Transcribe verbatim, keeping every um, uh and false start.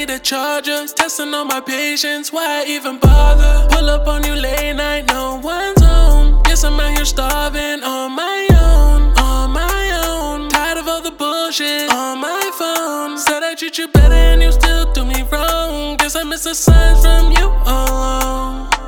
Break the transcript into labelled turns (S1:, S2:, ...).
S1: need a charger. Testing on my patience, why I even bother? Pull up on you late night, no one's home. Guess I'm out here starving on my own, on my own. Tired of all the bullshit on my phone. Said I treat you better and you still do me wrong. Guess I miss the signs from you alone.